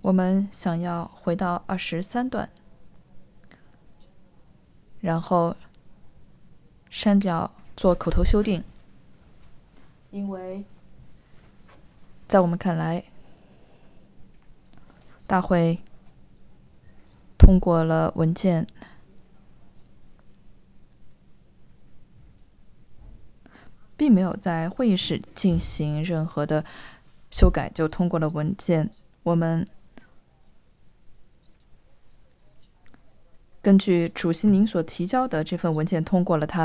我们想要回到23段，然后删掉做口头修订，因为在我们看来，大会通过了文件，并没有在会议室进行任何的修改就通过了文件。我们根据主席您所提交的这份文件通过了它。